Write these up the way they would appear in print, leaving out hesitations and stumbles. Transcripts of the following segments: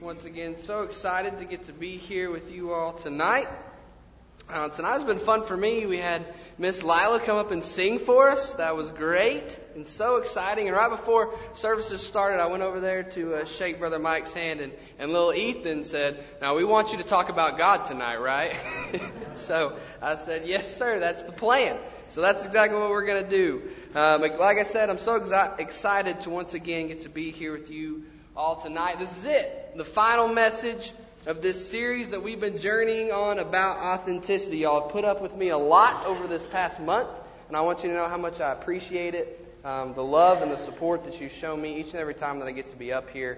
once again. So excited to get to be here with you all tonight. Tonight's been fun for me. We had Miss Lila come up and sing for us. That was great and so exciting. And right before services started, I went over there to shake Brother Mike's hand, and little Ethan said, "Now we want you to talk about God tonight, right?" So I said, "Yes, sir. That's the plan." So that's exactly what we're going to do. Like I said, I'm so excited to once again get to be here with you all tonight. This is it, the final message of this series that we've been journeying on about authenticity. Y'all have put up with me a lot over this past month, and I want you to know how much I appreciate it, the love and the support that you show me each and every time that I get to be up here.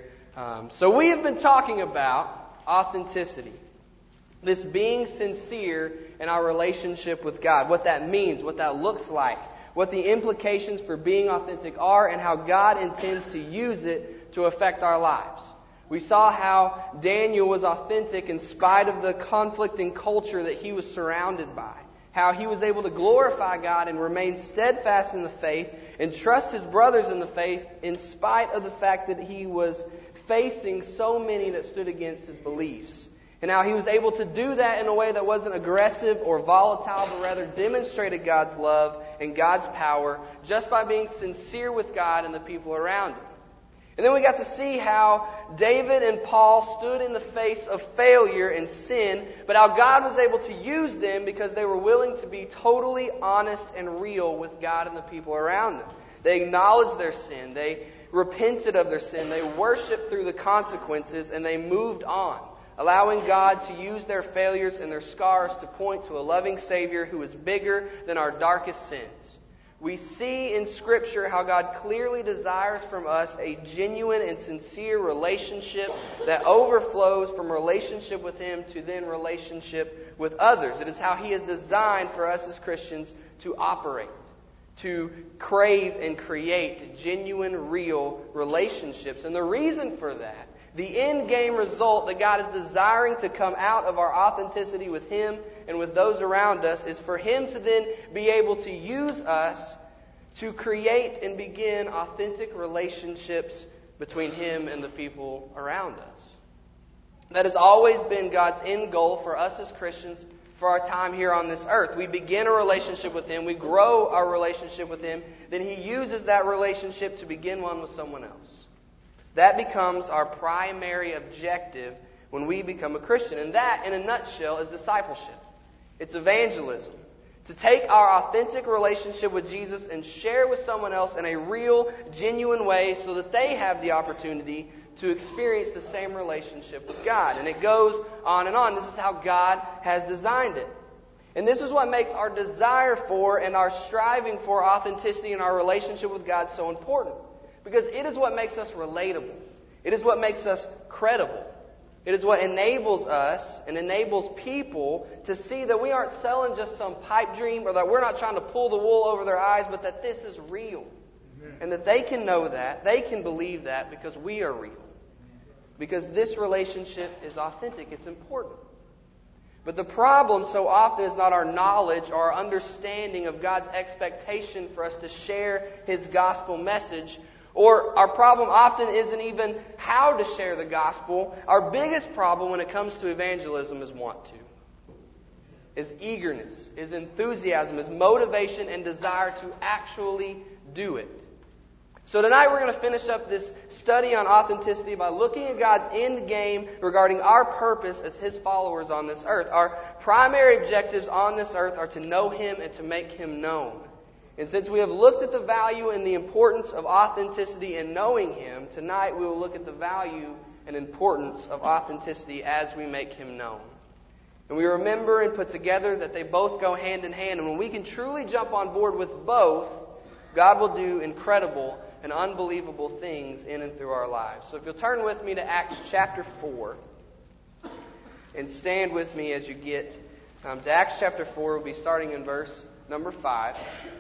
So we have been talking about authenticity, this being sincere in our relationship with God, what that means, what that looks like, what the implications for being authentic are, and how God intends to use it to affect our lives. We saw how Daniel was authentic in spite of the conflicting culture that he was surrounded by. How he was able to glorify God and remain steadfast in the faith and trust his brothers in the faith in spite of the fact that he was facing so many that stood against his beliefs. And how he was able to do that in a way that wasn't aggressive or volatile, but rather demonstrated God's love and God's power just by being sincere with God and the people around him. And then we got to see how David and Paul stood in the face of failure and sin, but how God was able to use them because they were willing to be totally honest and real with God and the people around them. They acknowledged their sin. They repented of their sin. They worshiped through the consequences, and they moved on, allowing God to use their failures and their scars to point to a loving Savior who is bigger than our darkest sins. We see in Scripture how God clearly desires from us a genuine and sincere relationship that overflows from relationship with Him to then relationship with others. It is how He has designed for us as Christians to operate, to crave and create genuine, real relationships. And the reason for that, the end game result that God is desiring to come out of our authenticity with Him and with those around us, is for Him to then be able to use us to create and begin authentic relationships between Him and the people around us. That has always been God's end goal for us as Christians for our time here on this earth. We begin a relationship with Him, we grow our relationship with Him, then He uses that relationship to begin one with someone else. That becomes our primary objective when we become a Christian. And that, in a nutshell, is discipleship. It's evangelism. To take our authentic relationship with Jesus and share with someone else in a real, genuine way so that they have the opportunity to experience the same relationship with God. And it goes on and on. This is how God has designed it. And this is what makes our desire for and our striving for authenticity in our relationship with God so important. Because it is what makes us relatable. It is what makes us credible. It is what enables us and enables people to see that we aren't selling just some pipe dream, or that we're not trying to pull the wool over their eyes, but that this is real. Amen. And that they can know that, they can believe that because we are real. Because this relationship is authentic. It's important. But the problem so often is not our knowledge or our understanding of God's expectation for us to share His gospel message. Or our problem often isn't even how to share the gospel. Our biggest problem when it comes to evangelism is want to. Is eagerness, is enthusiasm, is motivation and desire to actually do it. So tonight we're going to finish up this study on authenticity by looking at God's end game regarding our purpose as His followers on this earth. Our primary objectives on this earth are to know Him and to make Him known. And since we have looked at the value and the importance of authenticity in knowing Him, tonight we will look at the value and importance of authenticity as we make Him known. And we remember and put together that they both go hand in hand. And when we can truly jump on board with both, God will do incredible and unbelievable things in and through our lives. So if you'll turn with me to Acts chapter 4 and stand with me as you get to Acts chapter 4. We'll be starting in verse number 5.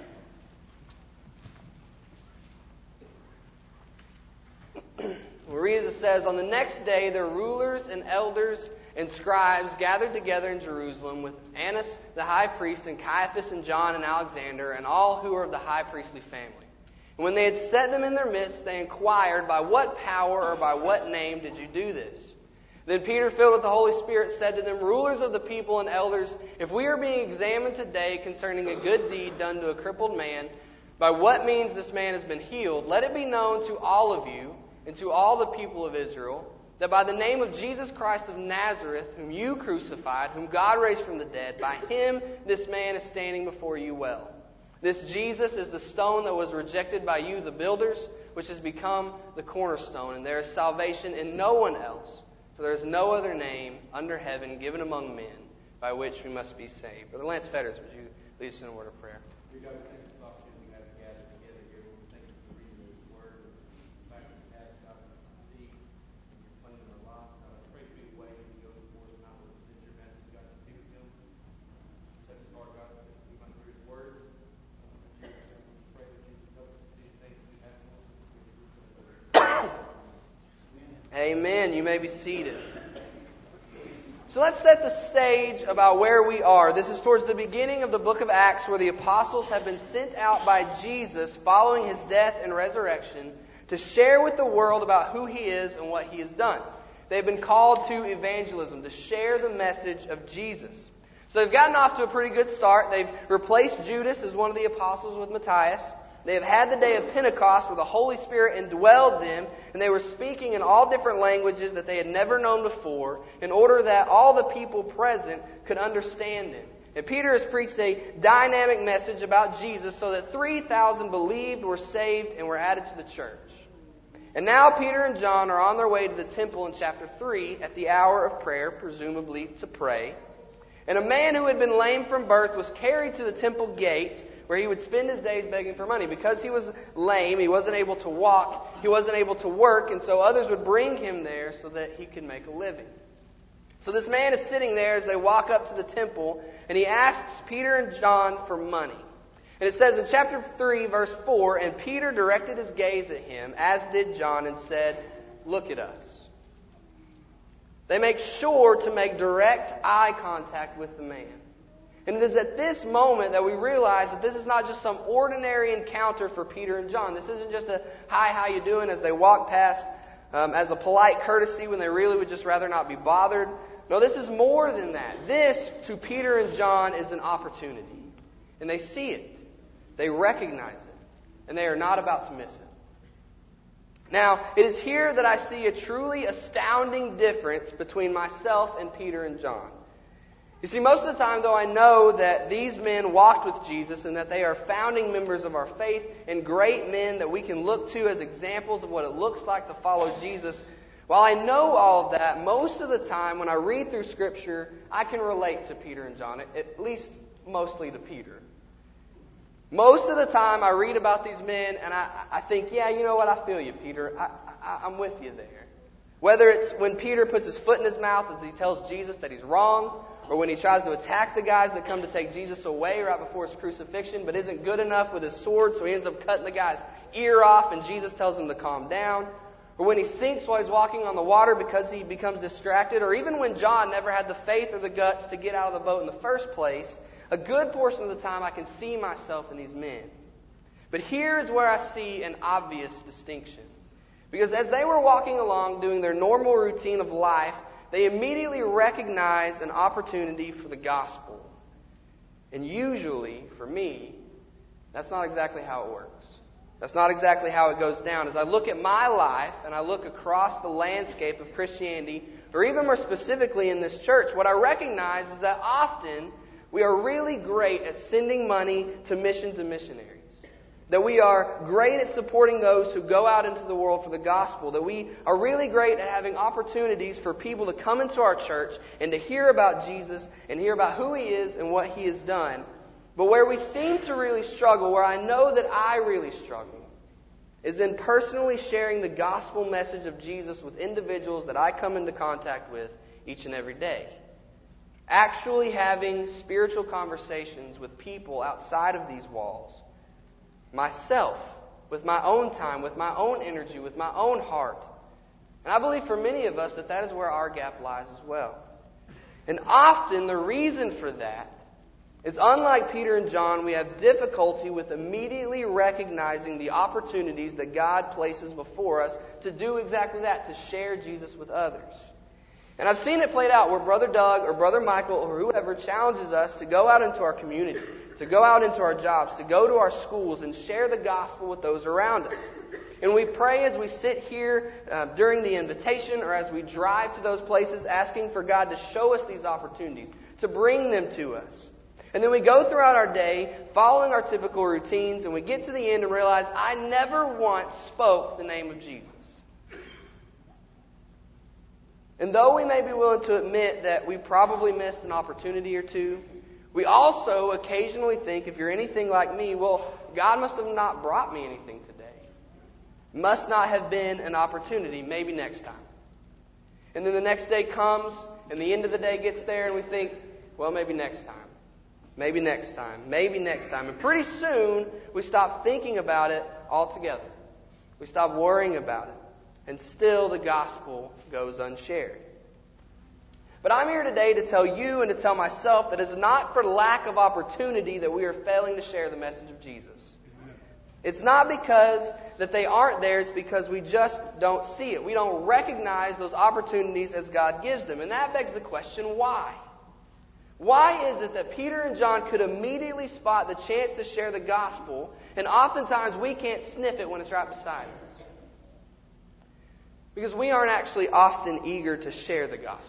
We read as it says, "On the next day, their rulers and elders and scribes gathered together in Jerusalem with Annas the high priest and Caiaphas and John and Alexander and all who were of the high priestly family. And when they had set them in their midst, they inquired, 'By what power or by what name did you do this?' Then Peter, filled with the Holy Spirit, said to them, "Rulers of the people and elders, if we are being examined today concerning a good deed done to a crippled man, by what means this man has been healed, let it be known to all of you and to all the people of Israel, that by the name of Jesus Christ of Nazareth, whom you crucified, whom God raised from the dead, by him this man is standing before you well. This Jesus is the stone that was rejected by you, the builders, which has become the cornerstone, and there is salvation in no one else. For there is no other name under heaven given among men by which we must be saved." Brother Lance Fetters, would you lead us in a word of prayer? We got to thank this opportunity we got to gather together here. We thank you for reading this word, the fact that we have God see and you're playing in our lives. God, I pray for you way as we go before us now. We'll send your message, God, to speak to him. Set his heart, God, that we might hear his word. We pray that you help us to see the things we have to listen to. Amen. You may be seated. So let's set the stage about where we are. This is towards the beginning of the book of Acts, where the apostles have been sent out by Jesus following his death and resurrection to share with the world about who he is and what he has done. They've been called to evangelism, to share the message of Jesus. So they've gotten off to a pretty good start. They've replaced Judas as one of the apostles with Matthias. They have had the day of Pentecost where the Holy Spirit indwelled them, and they were speaking in all different languages that they had never known before, in order that all the people present could understand them. And Peter has preached a dynamic message about Jesus so that 3,000 believed, were saved, and were added to the church. And now Peter and John are on their way to the temple in chapter 3 at the hour of prayer, presumably to pray. And a man who had been lame from birth was carried to the temple gate, where he would spend his days begging for money. Because he was lame, he wasn't able to walk, he wasn't able to work, and so others would bring him there so that he could make a living. So this man is sitting there as they walk up to the temple, and he asks Peter and John for money. And it says in chapter 3, verse 4, "And Peter directed his gaze at him, as did John, and said, 'Look at us.'" They make sure to make direct eye contact with the man. And it is at this moment that we realize that this is not just some ordinary encounter for Peter and John. This isn't just a, "Hi, how you doing?" as they walk past as a polite courtesy when they really would just rather not be bothered. No, this is more than that. This, to Peter and John, is an opportunity. And they see it. They recognize it. And they are not about to miss it. Now, it is here that I see a truly astounding difference between myself and Peter and John. You see, most of the time, though, I know that these men walked with Jesus and that they are founding members of our faith and great men that we can look to as examples of what it looks like to follow Jesus. While I know all of that, most of the time when I read through Scripture, I can relate to Peter and John, at least mostly to Peter. Most of the time I read about these men and I think, yeah, you know what, I feel you, Peter. I'm with you there. Whether it's when Peter puts his foot in his mouth as he tells Jesus that he's wrong, or when he tries to attack the guys that come to take Jesus away right before his crucifixion, but isn't good enough with his sword, so he ends up cutting the guy's ear off, and Jesus tells him to calm down. Or when he sinks while he's walking on the water because he becomes distracted. Or even when John never had the faith or the guts to get out of the boat in the first place. A good portion of the time I can see myself in these men. But here is where I see an obvious distinction. Because as they were walking along doing their normal routine of life, they immediately recognize an opportunity for the gospel. And usually, for me, that's not exactly how it works. That's not exactly how it goes down. As I look at my life and I look across the landscape of Christianity, or even more specifically in this church, what I recognize is that often we are really great at sending money to missions and missionaries. That we are great at supporting those who go out into the world for the gospel. That we are really great at having opportunities for people to come into our church and to hear about Jesus and hear about who He is and what He has done. But where we seem to really struggle, where I know that I really struggle, is in personally sharing the gospel message of Jesus with individuals that I come into contact with each and every day. Actually having spiritual conversations with people outside of these walls. Myself, with my own time, with my own energy, with my own heart. And I believe for many of us that is where our gap lies as well. And often the reason for that is, unlike Peter and John, we have difficulty with immediately recognizing the opportunities that God places before us to do exactly that, to share Jesus with others. And I've seen it played out where Brother Doug or Brother Michael or whoever challenges us to go out into our community, to go out into our jobs, to go to our schools and share the gospel with those around us. And we pray as we sit here during the invitation or as we drive to those places asking for God to show us these opportunities, to bring them to us. And then we go throughout our day following our typical routines and we get to the end and realize I never once spoke the name of Jesus. And though we may be willing to admit that we probably missed an opportunity or two, we also occasionally think, if you're anything like me, well, God must have not brought me anything today. Must not have been an opportunity, maybe next time. And then the next day comes, and the end of the day gets there, and we think, well, maybe next time. Maybe next time. Maybe next time. And pretty soon, we stop thinking about it altogether. We stop worrying about it. And still the gospel goes unshared. But I'm here today to tell you and to tell myself that it's not for lack of opportunity that we are failing to share the message of Jesus. It's not because that they aren't there, it's because we just don't see it. We don't recognize those opportunities as God gives them. And that begs the question, why? Why is it that Peter and John could immediately spot the chance to share the gospel, and oftentimes we can't sniff it when it's right beside us? Because we aren't actually often eager to share the gospel.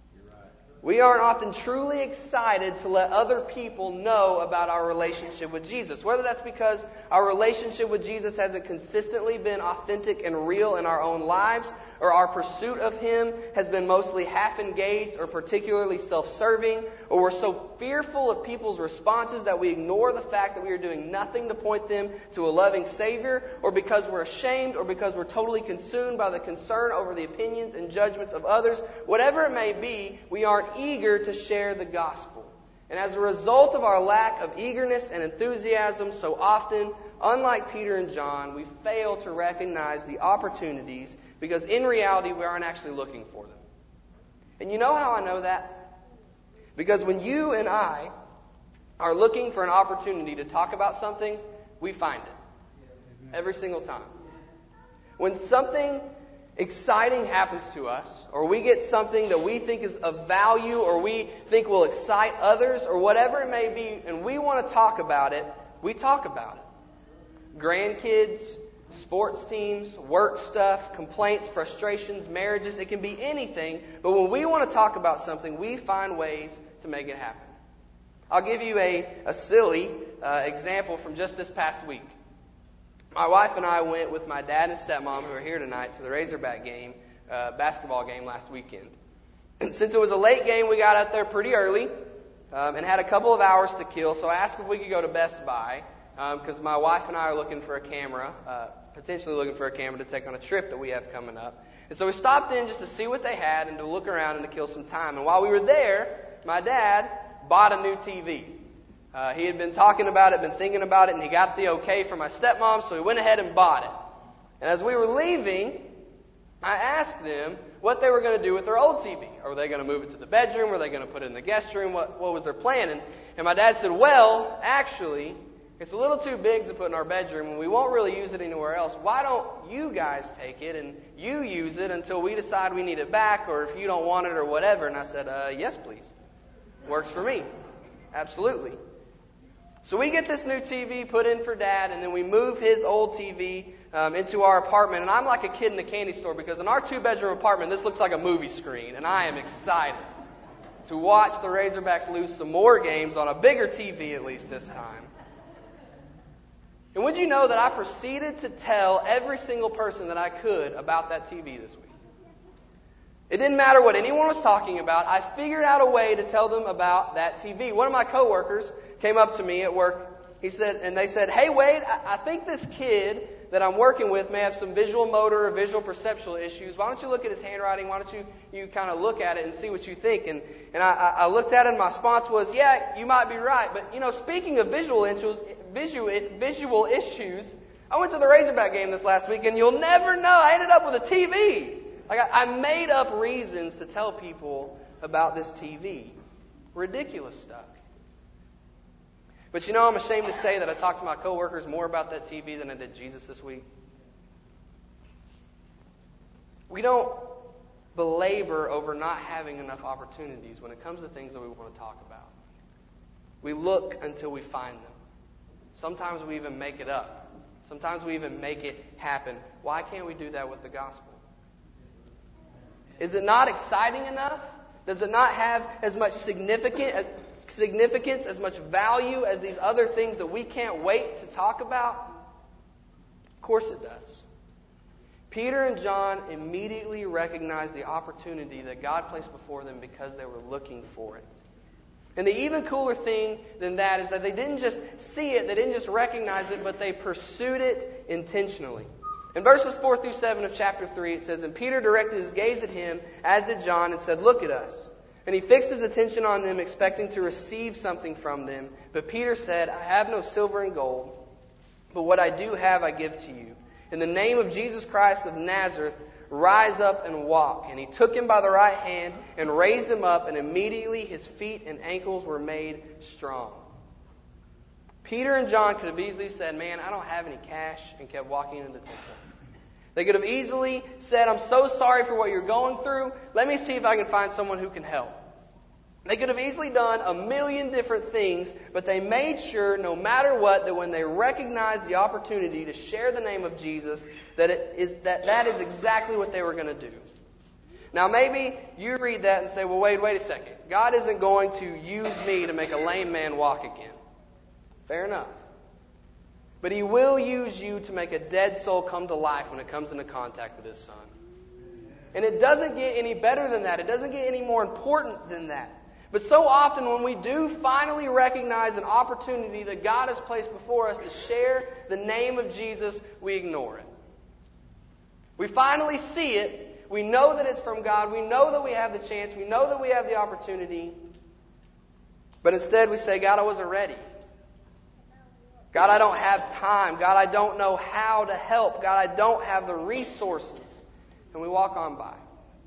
We aren't often truly excited to let other people know about our relationship with Jesus. Whether that's because our relationship with Jesus hasn't consistently been authentic and real in our own lives, or our pursuit of Him has been mostly half-engaged or particularly self-serving, or we're so fearful of people's responses that we ignore the fact that we are doing nothing to point them to a loving Savior, or because we're ashamed, or because we're totally consumed by the concern over the opinions and judgments of others. Whatever it may be, we aren't eager to share the gospel. And as a result of our lack of eagerness and enthusiasm, so often, unlike Peter and John, we fail to recognize the opportunities because in reality we aren't actually looking for them. And you know how I know that? Because when you and I are looking for an opportunity to talk about something, we find it. Every single time. When something exciting happens to us, or we get something that we think is of value, or we think will excite others, or whatever it may be, and we want to talk about it, we talk about it. Grandkids, sports teams, work stuff, complaints, frustrations, marriages, it can be anything, but when we want to talk about something, we find ways to make it happen. I'll give you a silly example from just this past week. My wife and I went with my dad and stepmom, who are here tonight, to the Razorback game, basketball game last weekend. And since it was a late game, we got out there pretty early and had a couple of hours to kill. So I asked if we could go to Best Buy because my wife and I are looking for a camera, potentially looking for a camera to take on a trip that we have coming up. And so we stopped in just to see what they had and to look around and to kill some time. And while we were there, my dad bought a new TV. He had been talking about it, been thinking about it, and he got the okay from my stepmom, so he went ahead and bought it. And as we were leaving, I asked them what they were going to do with their old TV. Were they going to move it to the bedroom? Were they going to put it in the guest room? What was their plan? And my dad said, well, actually, it's a little too big to put in our bedroom, and we won't really use it anywhere else. Why don't you guys take it and you use it until we decide we need it back, or if you don't want it or whatever? And I said, yes, please. Works for me. Absolutely. So we get this new TV put in for Dad, and then we move his old TV into our apartment. And I'm like a kid in a candy store because in our two-bedroom apartment, this looks like a movie screen. And I am excited to watch the Razorbacks lose some more games on a bigger TV at least this time. And would you know that I proceeded to tell every single person that I could about that TV this week? It didn't matter what anyone was talking about. I figured out a way to tell them about that TV. One of my coworkers came up to me at work. They said, hey, Wade, I think this kid that I'm working with may have some visual motor or visual perceptual issues. Why don't you look at his handwriting? Why don't you kind of look at it and see what you think? And I looked at it, and my response was, yeah, you might be right. But, speaking of visual issues, I went to the Razorback game this last week, and you'll never know, I ended up with a TV. Like I made up reasons to tell people about this TV. Ridiculous stuff. But I'm ashamed to say that I talked to my coworkers more about that TV than I did Jesus this week. We don't belabor over not having enough opportunities when it comes to things that we want to talk about. We look until we find them. Sometimes we even make it up. Sometimes we even make it happen. Why can't we do that with the gospel? Is it not exciting enough? Does it not have as much significance, as much value as these other things that we can't wait to talk about? Of course it does. Peter and John immediately recognized the opportunity that God placed before them because they were looking for it. And the even cooler thing than that is that they didn't just see it, they didn't just recognize it, but they pursued it intentionally. In verses 4 through 7 of chapter 3, it says, "And Peter directed his gaze at him, as did John, and said, 'Look at us.' And he fixed his attention on them, expecting to receive something from them. But Peter said, 'I have no silver and gold, but what I do have I give to you. In the name of Jesus Christ of Nazareth, rise up and walk.' And he took him by the right hand and raised him up, and immediately his feet and ankles were made strong." Peter and John could have easily said, "Man, I don't have any cash," and kept walking into the temple. They could have easily said, "I'm so sorry for what you're going through. Let me see if I can find someone who can help." They could have easily done a million different things, but they made sure, no matter what, that when they recognized the opportunity to share the name of Jesus, that is exactly what they were going to do. Now, maybe you read that and say, "Well, wait a second. God isn't going to use me to make a lame man walk again." Fair enough. But He will use you to make a dead soul come to life when it comes into contact with His Son. And it doesn't get any better than that. It doesn't get any more important than that. But so often when we do finally recognize an opportunity that God has placed before us to share the name of Jesus, we ignore it. We finally see it. We know that it's from God. We know that we have the chance. We know that we have the opportunity. But instead we say, "God, I wasn't ready. God, I don't have time. God, I don't know how to help. God, I don't have the resources." And we walk on by.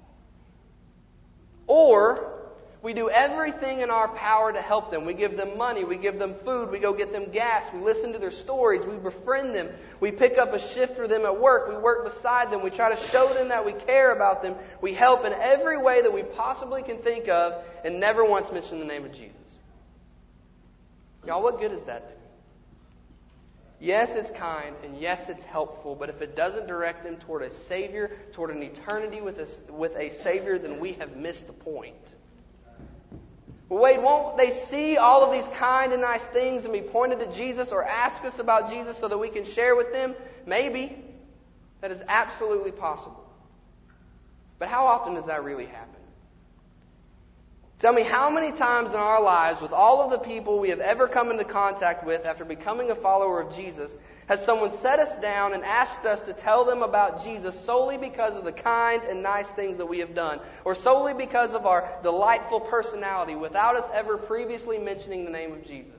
Or we do everything in our power to help them. We give them money. We give them food. We go get them gas. We listen to their stories. We befriend them. We pick up a shift for them at work. We work beside them. We try to show them that we care about them. We help in every way that we possibly can think of and never once mention the name of Jesus. Y'all, what good does that do? Yes, it's kind, and yes, it's helpful, but if it doesn't direct them toward a Savior, toward an eternity with a Savior, then we have missed the point. Well, wait, won't they see all of these kind and nice things and be pointed to Jesus or ask us about Jesus so that we can share with them? Maybe. That is absolutely possible. But how often does that really happen? Tell me, how many times in our lives, with all of the people we have ever come into contact with after becoming a follower of Jesus, has someone set us down and asked us to tell them about Jesus solely because of the kind and nice things that we have done, or solely because of our delightful personality, without us ever previously mentioning the name of Jesus?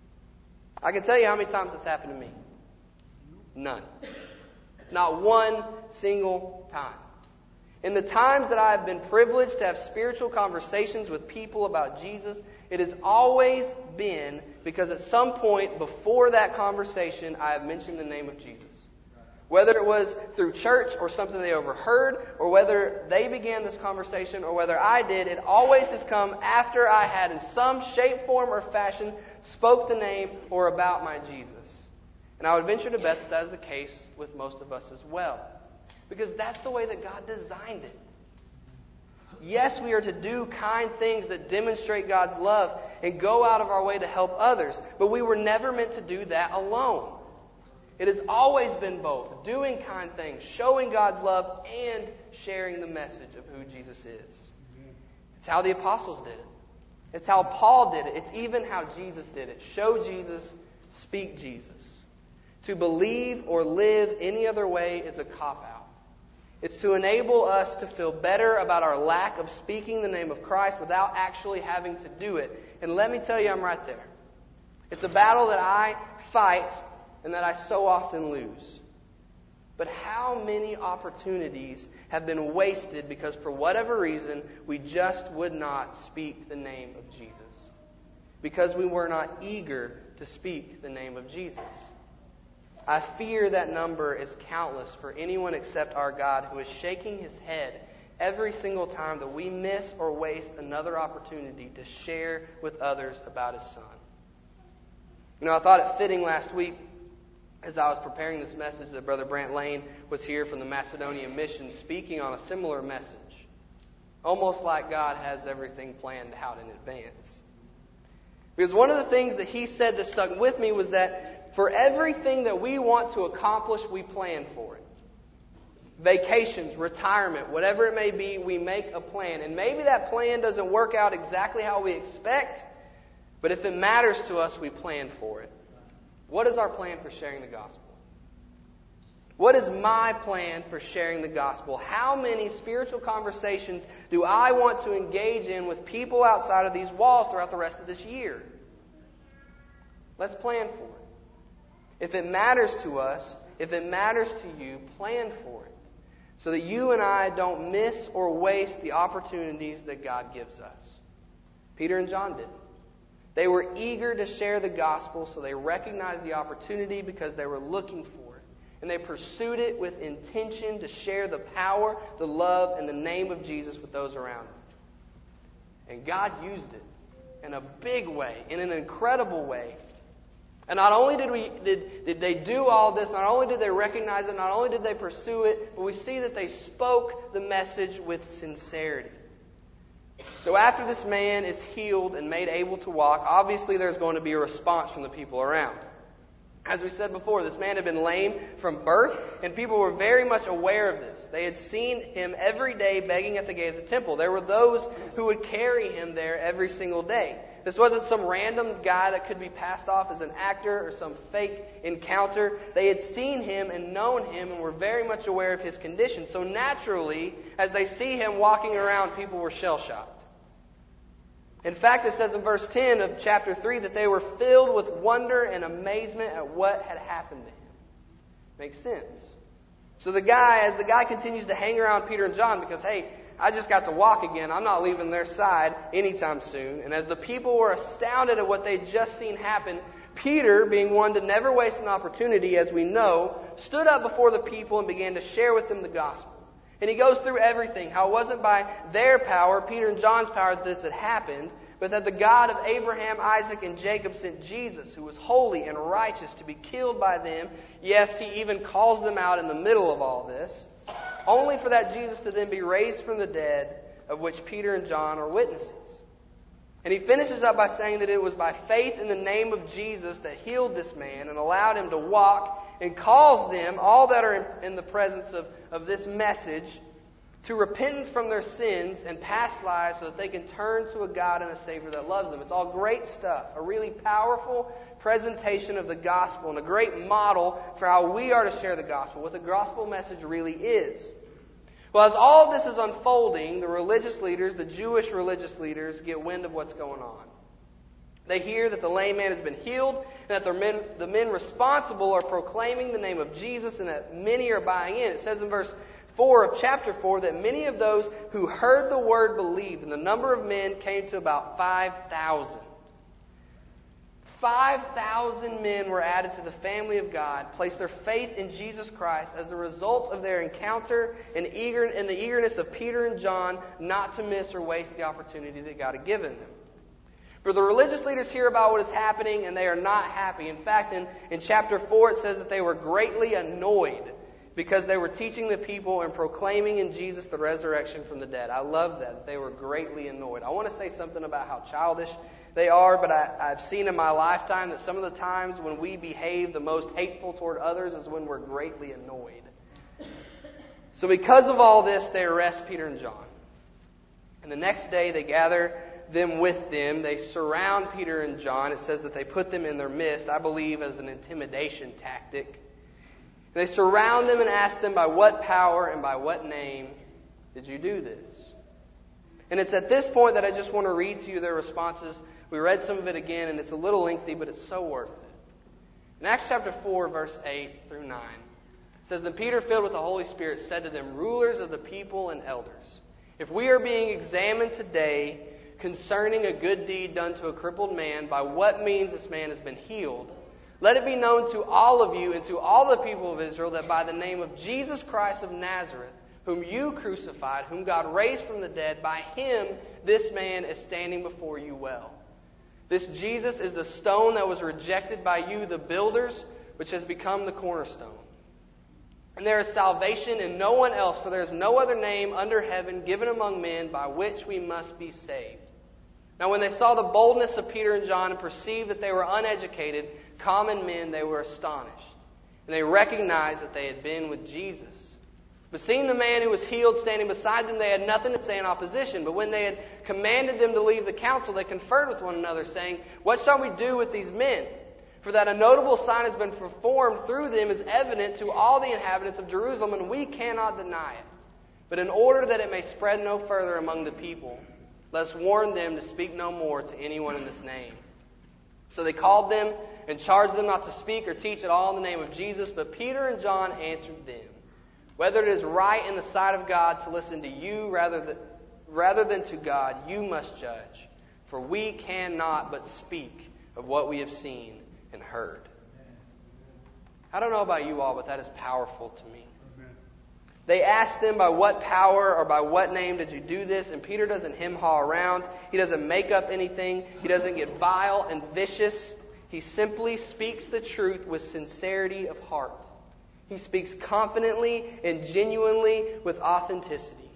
I can tell you how many times it's happened to me. None. Not one single time. In the times that I have been privileged to have spiritual conversations with people about Jesus, it has always been because at some point before that conversation, I have mentioned the name of Jesus. Whether it was through church or something they overheard, or whether they began this conversation or whether I did, it always has come after I had in some shape, form, or fashion spoke the name or about my Jesus. And I would venture to bet that that is the case with most of us as well. Because that's the way that God designed it. Yes, we are to do kind things that demonstrate God's love and go out of our way to help others. But we were never meant to do that alone. It has always been both. Doing kind things, showing God's love, and sharing the message of who Jesus is. It's how the apostles did it. It's how Paul did it. It's even how Jesus did it. Show Jesus, speak Jesus. To believe or live any other way is a cop-out. It's to enable us to feel better about our lack of speaking the name of Christ without actually having to do it. And let me tell you, I'm right there. It's a battle that I fight and that I so often lose. But how many opportunities have been wasted because for whatever reason we just would not speak the name of Jesus? Because we were not eager to speak the name of Jesus. I fear that number is countless for anyone except our God, who is shaking His head every single time that we miss or waste another opportunity to share with others about His Son. I thought it fitting last week as I was preparing this message that Brother Brant Lane was here from the Macedonian Mission speaking on a similar message. Almost like God has everything planned out in advance. Because one of the things that he said that stuck with me was that for everything that we want to accomplish, we plan for it. Vacations, retirement, whatever it may be, we make a plan. And maybe that plan doesn't work out exactly how we expect, but if it matters to us, we plan for it. What is our plan for sharing the gospel? What is my plan for sharing the gospel? How many spiritual conversations do I want to engage in with people outside of these walls throughout the rest of this year? Let's plan for it. If it matters to us, if it matters to you, plan for it. So that you and I don't miss or waste the opportunities that God gives us. Peter and John didn't. They were eager to share the gospel, so they recognized the opportunity because they were looking for it. And they pursued it with intention to share the power, the love, and the name of Jesus with those around them. And God used it in a big way, in an incredible way. And not only did they do all this, not only did they recognize it, not only did they pursue it, but we see that they spoke the message with sincerity. So after this man is healed and made able to walk, obviously there's going to be a response from the people around. As we said before, this man had been lame from birth, and people were very much aware of this. They had seen him every day begging at the gate of the temple. There were those who would carry him there every single day. This wasn't some random guy that could be passed off as an actor or some fake encounter. They had seen him and known him and were very much aware of his condition. So naturally, as they see him walking around, people were shell-shocked. In fact, it says in verse 10 of chapter 3 that they were filled with wonder and amazement at what had happened to him. Makes sense. So as the guy continues to hang around Peter and John because, hey, I just got to walk again. I'm not leaving their side anytime soon. And as the people were astounded at what they'd just seen happen, Peter, being one to never waste an opportunity, as we know, stood up before the people and began to share with them the gospel. And he goes through everything, how it wasn't by their power, Peter and John's power, that this had happened, but that the God of Abraham, Isaac, and Jacob sent Jesus, who was holy and righteous, to be killed by them. Yes, he even calls them out in the middle of all this, only for that Jesus to then be raised from the dead, of which Peter and John are witnesses. And he finishes up by saying that it was by faith in the name of Jesus that healed this man and allowed him to walk, and calls them, all that are in the presence of this message, to repentance from their sins and past lives so that they can turn to a God and a Savior that loves them. It's all great stuff. A really powerful presentation of the gospel and a great model for how we are to share the gospel, what the gospel message really is. Well, as all of this is unfolding, the religious leaders, the Jewish religious leaders, get wind of what's going on. They hear that the lame man has been healed, and that the men responsible are proclaiming the name of Jesus, and that many are buying in. It says in verse 4 of chapter 4 that many of those who heard the word believed, and the number of men came to about 5,000. 5,000 men were added to the family of God, placed their faith in Jesus Christ as a result of their encounter and the eagerness of Peter and John not to miss or waste the opportunity that God had given them. For the religious leaders hear about what is happening, and they are not happy. In fact, in chapter 4 it says that they were greatly annoyed because they were teaching the people and proclaiming in Jesus the resurrection from the dead. I love that they were greatly annoyed. I want to say something about how childish they are, but I've seen in my lifetime that some of the times when we behave the most hateful toward others is when we're greatly annoyed. So because of all this, they arrest Peter and John. And the next day they gather them with them. They surround Peter and John. It says that they put them in their midst, I believe, as an intimidation tactic. They surround them and ask them, by what power and by what name did you do this? And it's at this point that I just want to read to you their responses. We read some of it again, and it's a little lengthy, but it's so worth it. In Acts chapter 4, verse 8 through 9, it says, Then Peter, filled with the Holy Spirit, said to them, Rulers of the people and elders, if we are being examined today concerning a good deed done to a crippled man, by what means this man has been healed, let it be known to all of you and to all the people of Israel that by the name of Jesus Christ of Nazareth, whom you crucified, whom God raised from the dead. By him this man is standing before you well. This Jesus is the stone that was rejected by you, the builders, which has become the cornerstone. And there is salvation in no one else, for there is no other name under heaven given among men by which we must be saved. Now when they saw the boldness of Peter and John and perceived that they were uneducated, common men, they were astonished. And they recognized that they had been with Jesus. But seeing the man who was healed standing beside them, they had nothing to say in opposition. But when they had commanded them to leave the council, they conferred with one another, saying, "What shall we do with these men? For that a notable sign has been performed through them is evident to all the inhabitants of Jerusalem, and we cannot deny it. But in order that it may spread no further among the people, let us warn them to speak no more to anyone in this name." So they called them and charged them not to speak or teach at all in the name of Jesus. But Peter and John answered them, "Whether it is right in the sight of God to listen to you rather than to God, you must judge. For we cannot but speak of what we have seen and heard." I don't know about you all, but that is powerful to me. They asked them, "By what power or by what name did you do this?" And Peter doesn't hem-haw around. He doesn't make up anything. He doesn't get vile and vicious. He simply speaks the truth with sincerity of heart. He speaks confidently and genuinely with authenticity.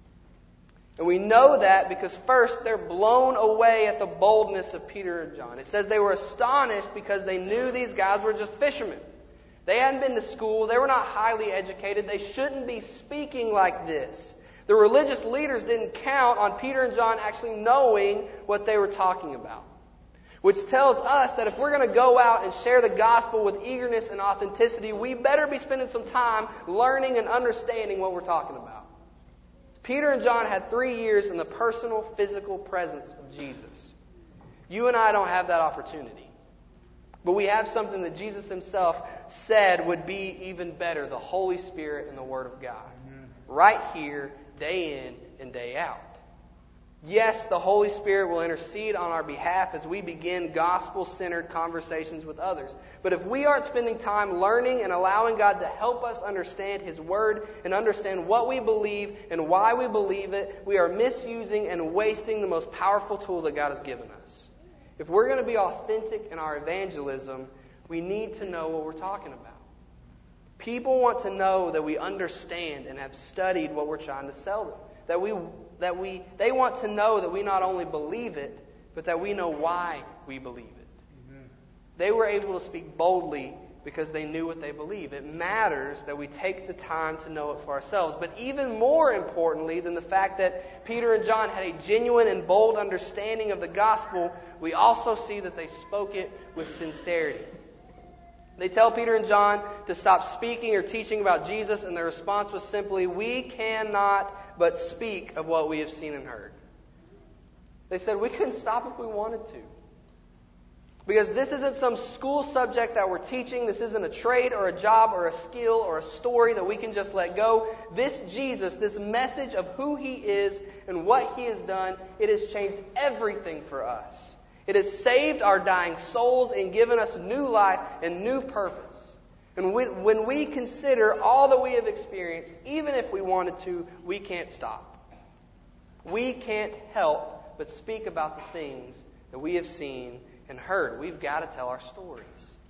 And we know that because first, they're blown away at the boldness of Peter and John. It says they were astonished because they knew these guys were just fishermen. They hadn't been to school. They were not highly educated. They shouldn't be speaking like this. The religious leaders didn't count on Peter and John actually knowing what they were talking about. Which tells us that if we're going to go out and share the gospel with eagerness and authenticity, we better be spending some time learning and understanding what we're talking about. Peter and John had 3 years in the personal, physical presence of Jesus. You and I don't have that opportunity. But we have something that Jesus himself said would be even better, the Holy Spirit and the Word of God. Right here, day in and day out. Yes, the Holy Spirit will intercede on our behalf as we begin gospel-centered conversations with others. But if we aren't spending time learning and allowing God to help us understand His Word and understand what we believe and why we believe it, we are misusing and wasting the most powerful tool that God has given us. If we're going to be authentic in our evangelism, we need to know what we're talking about. People want to know that we understand and have studied what we're trying to sell them. They want to know that we not only believe it, but that we know why we believe it. Amen. They were able to speak boldly because they knew what they believe. It matters that we take the time to know it for ourselves. But even more importantly than the fact that Peter and John had a genuine and bold understanding of the gospel, we also see that they spoke it with sincerity. They tell Peter and John to stop speaking or teaching about Jesus, and their response was simply, "We cannot but speak of what we have seen and heard." They said, we couldn't stop if we wanted to. Because this isn't some school subject that we're teaching. This isn't a trade or a job or a skill or a story that we can just let go. This Jesus, this message of who He is and what He has done, it has changed everything for us. It has saved our dying souls and given us new life and new purpose. And when we consider all that we have experienced, even if we wanted to, we can't stop. We can't help but speak about the things that we have seen and heard. We've got to tell our stories.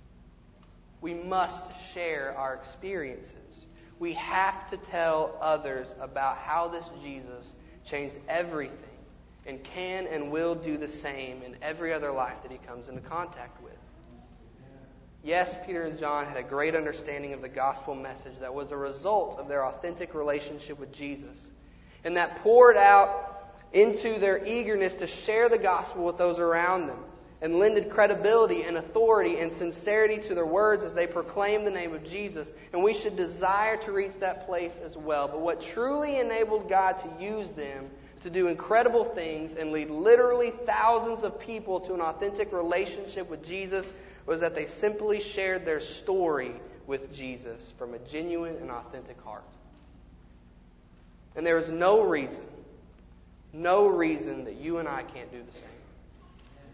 We must share our experiences. We have to tell others about how this Jesus changed everything and can and will do the same in every other life that He comes into contact with. Yes, Peter and John had a great understanding of the gospel message that was a result of their authentic relationship with Jesus. And that poured out into their eagerness to share the gospel with those around them, and lended credibility and authority and sincerity to their words as they proclaim the name of Jesus. And we should desire to reach that place as well. But what truly enabled God to use them to do incredible things and lead literally thousands of people to an authentic relationship with Jesus was that they simply shared their story with Jesus from a genuine and authentic heart. And there is no reason that you and I can't do the same.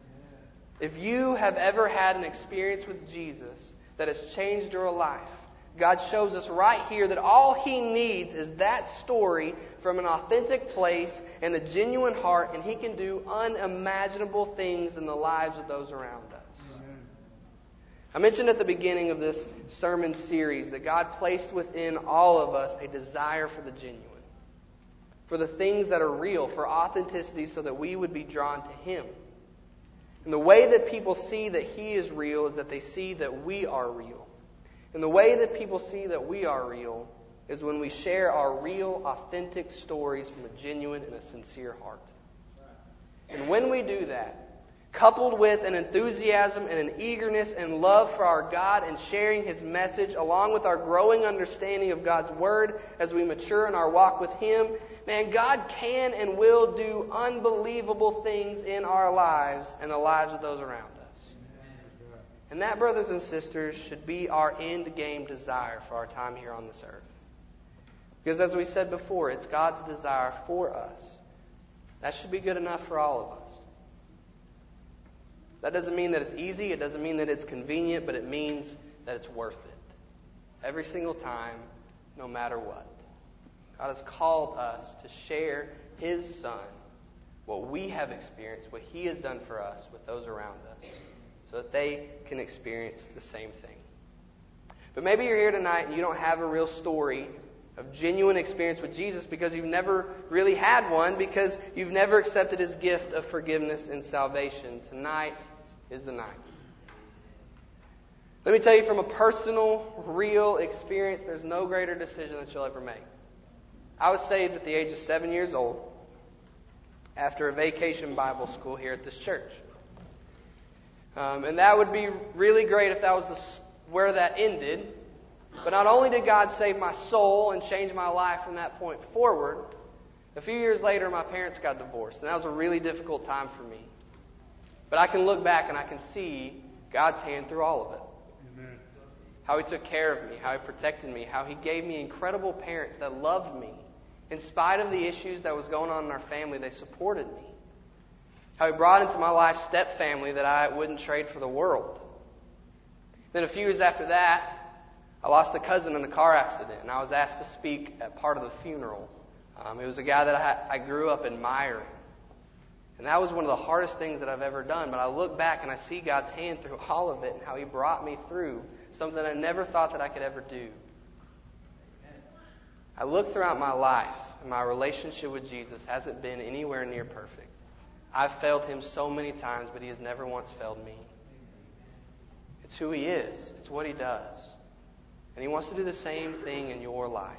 If you have ever had an experience with Jesus that has changed your life, God shows us right here that all He needs is that story from an authentic place and a genuine heart, and He can do unimaginable things in the lives of those around us. Amen. I mentioned at the beginning of this sermon series that God placed within all of us a desire for the genuine, for the things that are real, for authenticity, so that we would be drawn to Him. And the way that people see that He is real is that they see that we are real. And the way that people see that we are real is when we share our real, authentic stories from a genuine and a sincere heart. And when we do that, coupled with an enthusiasm and an eagerness and love for our God and sharing His message, along with our growing understanding of God's Word as we mature in our walk with Him, man, God can and will do unbelievable things in our lives and the lives of those around us. And that, brothers and sisters, should be our end game desire for our time here on this earth. Because as we said before, it's God's desire for us. That should be good enough for all of us. That doesn't mean that it's easy. It doesn't mean that it's convenient, but it means that it's worth it. Every single time, no matter what. God has called us to share His Son, what we have experienced, what He has done for us with those around us, so that they can experience the same thing. But maybe you're here tonight and you don't have a real story of genuine experience with Jesus because you've never really had one, because you've never accepted His gift of forgiveness and salvation. Tonight is the night. Let me tell you from a personal, real experience, there's no greater decision that you'll ever make. I was saved at the age of 7 years old after a vacation Bible school here at this church. And that would be really great if that was where that ended. But not only did God save my soul and change my life from that point forward, a few years later my parents got divorced. And that was a really difficult time for me. But I can look back and I can see God's hand through all of it. Amen. How He took care of me, how He protected me, how He gave me incredible parents that loved me. In spite of the issues that was going on in our family, they supported me. How He brought into my life step family that I wouldn't trade for the world. Then a few years after that, I lost a cousin in a car accident, and I was asked to speak at part of the funeral. It was a guy that I grew up admiring. And that was one of the hardest things that I've ever done. But I look back and I see God's hand through all of it and how He brought me through something that I never thought that I could ever do. I look throughout my life, and my relationship with Jesus hasn't been anywhere near perfect. I've failed Him so many times, but He has never once failed me. It's who He is. It's what He does. And He wants to do the same thing in your life.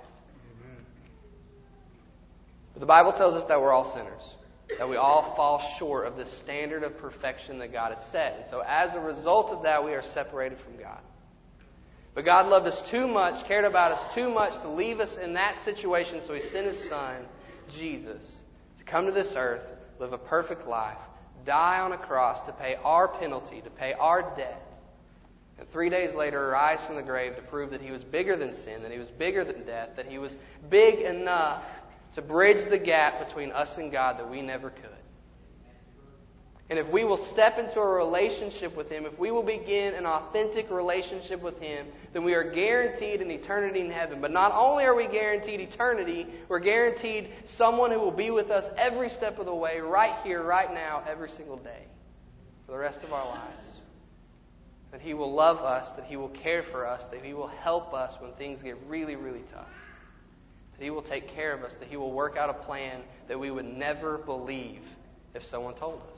But the Bible tells us that we're all sinners, that we all fall short of the standard of perfection that God has set. And so as a result of that, we are separated from God. But God loved us too much, cared about us too much to leave us in that situation, so He sent His Son, Jesus, to come to this earth, live a perfect life, die on a cross to pay our penalty, to pay our debt, and 3 days later rise from the grave to prove that He was bigger than sin, that He was bigger than death, that He was big enough to bridge the gap between us and God that we never could. And if we will step into a relationship with Him, if we will begin an authentic relationship with Him, then we are guaranteed an eternity in heaven. But not only are we guaranteed eternity, we're guaranteed someone who will be with us every step of the way, right here, right now, every single day, for the rest of our lives. That He will love us, that He will care for us, that He will help us when things get really, really tough. That He will take care of us, that He will work out a plan that we would never believe if someone told us.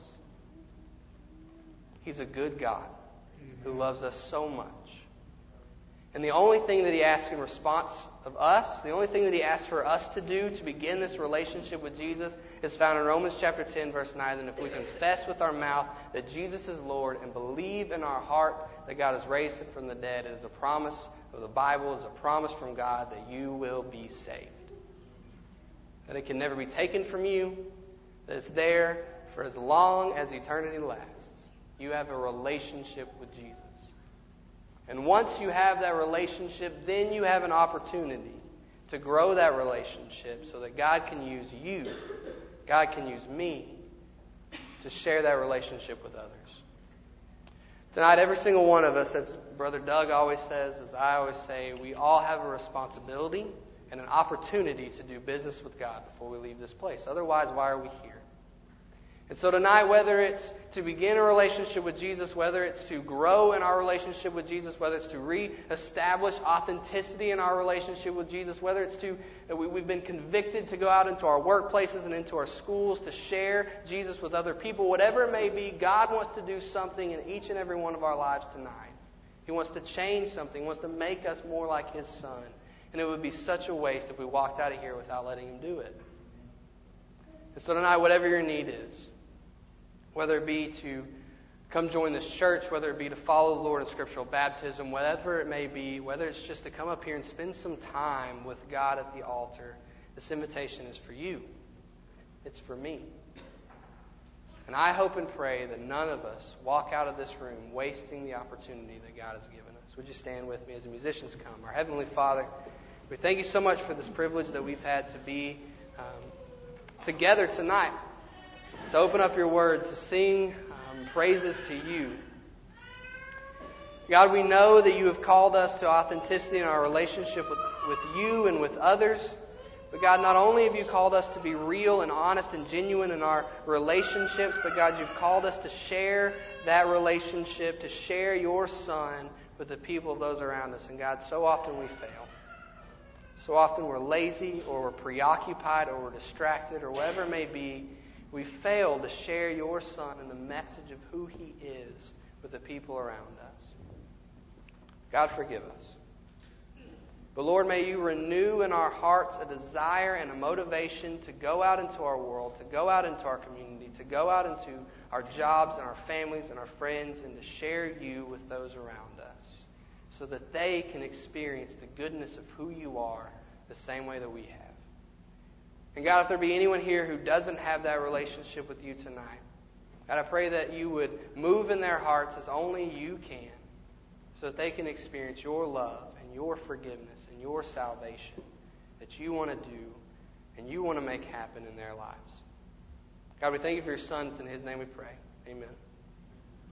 He's a good God who loves us so much. And the only thing that He asks in response of us, the only thing that He asks for us to do to begin this relationship with Jesus is found in Romans chapter 10, verse 9. And if we confess with our mouth that Jesus is Lord and believe in our heart that God has raised Him from the dead, it is a promise of the Bible, it is a promise from God that you will be saved. That it can never be taken from you, that it's there for as long as eternity lasts. You have a relationship with Jesus. And once you have that relationship, then you have an opportunity to grow that relationship so that God can use you, God can use me to share that relationship with others. Tonight, every single one of us, as Brother Doug always says, as I always say, we all have a responsibility and an opportunity to do business with God before we leave this place. Otherwise, why are we here? And so tonight, whether it's to begin a relationship with Jesus, whether it's to grow in our relationship with Jesus, whether it's to reestablish authenticity in our relationship with Jesus, whether it's to, we've been convicted to go out into our workplaces and into our schools to share Jesus with other people, whatever it may be, God wants to do something in each and every one of our lives tonight. He wants to change something. He wants to make us more like His Son. And it would be such a waste if we walked out of here without letting Him do it. And so tonight, whatever your need is, whether it be to come join this church, whether it be to follow the Lord in scriptural baptism, whatever it may be, whether it's just to come up here and spend some time with God at the altar, this invitation is for you. It's for me. And I hope and pray that none of us walk out of this room wasting the opportunity that God has given us. Would you stand with me as the musicians come? Our Heavenly Father, we thank you so much for this privilege that we've had to be together tonight. To open up your word, to sing praises to you. God, we know that you have called us to authenticity in our relationship with you and with others. But God, not only have you called us to be real and honest and genuine in our relationships, but God, you've called us to share that relationship, to share your Son with the people of those around us. And God, so often we fail. So often we're lazy, or we're preoccupied, or we're distracted, or whatever it may be. We fail to share your Son and the message of who He is with the people around us. God, forgive us. But Lord, may you renew in our hearts a desire and a motivation to go out into our world, to go out into our community, to go out into our jobs and our families and our friends, and to share you with those around us, so that they can experience the goodness of who you are the same way that we have. And God, if there be anyone here who doesn't have that relationship with you tonight, God, I pray that you would move in their hearts as only you can, so that they can experience your love and your forgiveness and your salvation that you want to do and you want to make happen in their lives. God, we thank you for your Son. It's in His name we pray. Amen.